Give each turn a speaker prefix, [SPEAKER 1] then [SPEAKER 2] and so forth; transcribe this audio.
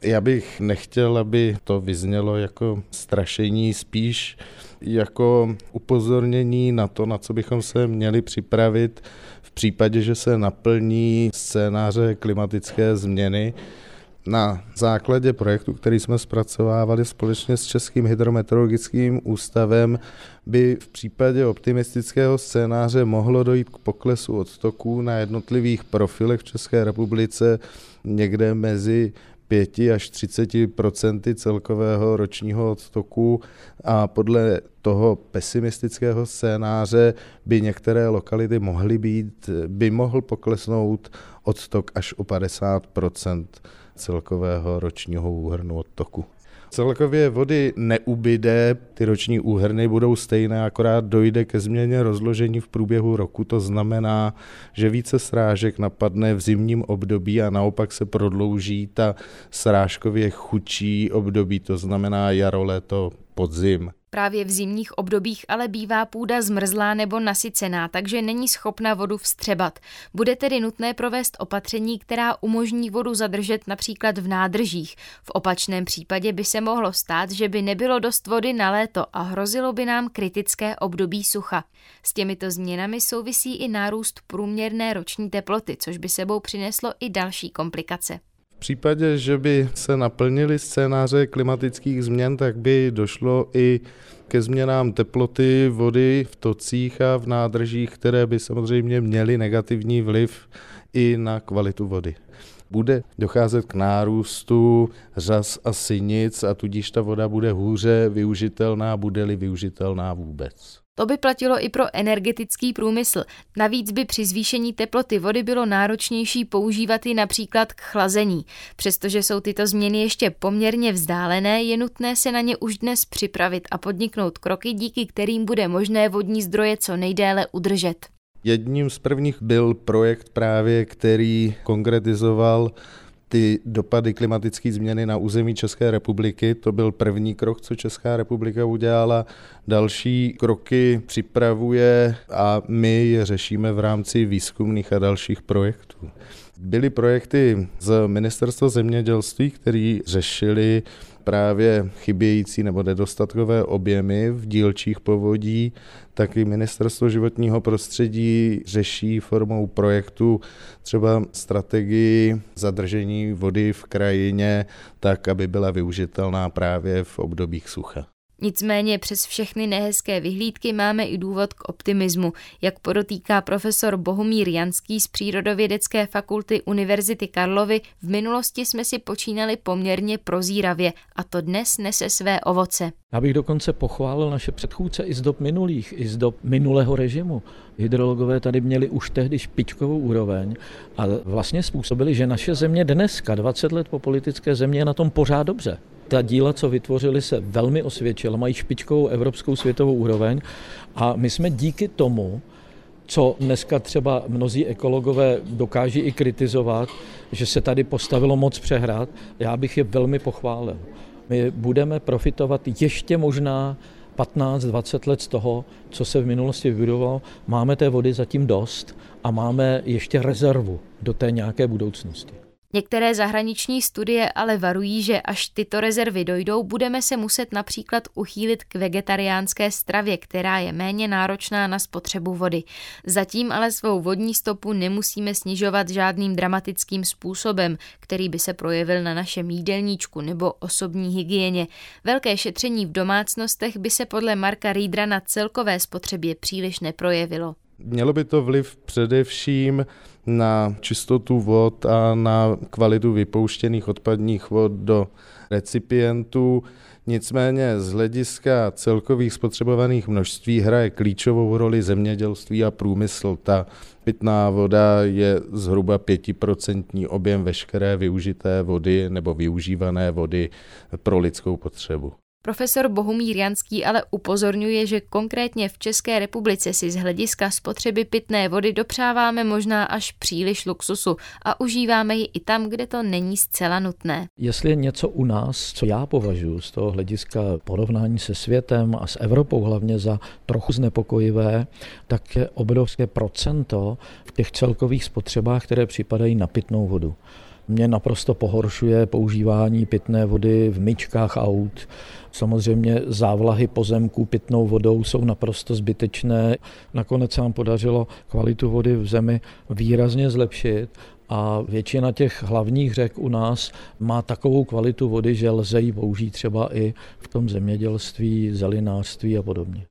[SPEAKER 1] Já bych nechtěl, aby to vyznělo jako strašení, spíš jako upozornění na to, na co bychom se měli připravit v případě, že se naplní scénáře klimatické změny. Na základě projektu, který jsme zpracovávali společně s Českým hydrometeorologickým ústavem, by v případě optimistického scénáře mohlo dojít k poklesu odtoků na jednotlivých profilech v České republice někde mezi 5 až 30% celkového ročního odtoku a podle toho pesimistického scénáře by některé lokality by mohl poklesnout odtok až o 50% celkového ročního úhrnu odtoku. Celkově vody neubyde, ty roční úhrny budou stejné, akorát dojde ke změně rozložení v průběhu roku. To znamená, že více srážek napadne v zimním období a naopak se prodlouží ta srážkově chudší období, to znamená jaro, léto, podzim.
[SPEAKER 2] Právě v zimních obdobích ale bývá půda zmrzlá nebo nasycená, takže není schopna vodu vstřebat. Bude tedy nutné provést opatření, která umožní vodu zadržet například v nádržích. V opačném případě by se mohlo stát, že by nebylo dost vody na léto a hrozilo by nám kritické období sucha. S těmito změnami souvisí i nárůst průměrné roční teploty, což by sebou přineslo i další komplikace.
[SPEAKER 1] V případě, že by se naplnily scénáře klimatických změn, tak by došlo i ke změnám teploty vody v tocích a v nádržích, které by samozřejmě měly negativní vliv i na kvalitu vody. Bude docházet k nárůstu řas a sinic a tudíž ta voda bude hůře využitelná, bude-li využitelná vůbec.
[SPEAKER 2] To by platilo i pro energetický průmysl. Navíc by při zvýšení teploty vody bylo náročnější používat ji například k chlazení. Přestože jsou tyto změny ještě poměrně vzdálené, je nutné se na ně už dnes připravit a podniknout kroky, díky kterým bude možné vodní zdroje co nejdéle udržet.
[SPEAKER 1] Jedním z prvních byl projekt právě, který konkretizoval ty dopady klimatické změny na území České republiky. To byl první krok, co Česká republika udělala. Další kroky připravuje a my je řešíme v rámci výzkumných a dalších projektů. Byly projekty z Ministerstva zemědělství, které řešily právě chybějící nebo nedostatkové objemy v dílčích povodí, tak i Ministerstvo životního prostředí řeší formou projektu třeba strategii zadržení vody v krajině tak, aby byla využitelná právě v obdobích sucha.
[SPEAKER 2] Nicméně přes všechny nehezké vyhlídky máme i důvod k optimismu, jak podotýká profesor Bohumír Janský z Přírodovědecké fakulty Univerzity Karlovy. V minulosti jsme si počínali poměrně prozíravě a to dnes nese své ovoce.
[SPEAKER 3] Já bych dokonce pochválil naše předchůdce i z dob minulých, i z dob minulého režimu. Hydrologové tady měli už tehdy špičkovou úroveň a vlastně způsobili, že naše země dneska, 20 let po politické země, je na tom pořád dobře. Ta díla, co vytvořili, se velmi osvědčila, mají špičkovou evropskou světovou úroveň a my jsme díky tomu, co dneska třeba mnozí ekologové dokáží i kritizovat, že se tady postavilo moc přehrad, já bych je velmi pochválil. My budeme profitovat ještě možná 15-20 let z toho, co se v minulosti vybudovalo. Máme té vody zatím dost a máme ještě rezervu do té nějaké budoucnosti.
[SPEAKER 2] Některé zahraniční studie ale varují, že až tyto rezervy dojdou, budeme se muset například uchýlit k vegetariánské stravě, která je méně náročná na spotřebu vody. Zatím ale svou vodní stopu nemusíme snižovat žádným dramatickým způsobem, který by se projevil na našem jídelníčku nebo osobní hygieně. Velké šetření v domácnostech by se podle Marka Riedra na celkové spotřebě příliš neprojevilo.
[SPEAKER 1] Mělo by to vliv především na čistotu vod a na kvalitu vypouštěných odpadních vod do recipientů. Nicméně z hlediska celkových spotřebovaných množství hraje klíčovou roli zemědělství a průmysl. Ta pitná voda je zhruba 5% objem veškeré využité vody nebo využívané vody pro lidskou potřebu.
[SPEAKER 2] Profesor Bohumír Janský ale upozorňuje, že konkrétně v České republice si z hlediska spotřeby pitné vody dopřáváme možná až příliš luxusu a užíváme ji i tam, kde to není zcela nutné.
[SPEAKER 3] Jestli je něco u nás, co já považuji z toho hlediska porovnání se světem a s Evropou hlavně za trochu znepokojivé, tak je obrovské procento v těch celkových spotřebách, které připadají na pitnou vodu. Mě naprosto pohoršuje používání pitné vody v myčkách aut. Samozřejmě závlahy pozemků pitnou vodou jsou naprosto zbytečné. Nakonec se nám podařilo kvalitu vody v zemi výrazně zlepšit a většina těch hlavních řek u nás má takovou kvalitu vody, že lze ji použít třeba i v tom zemědělství, zelinářství a podobně.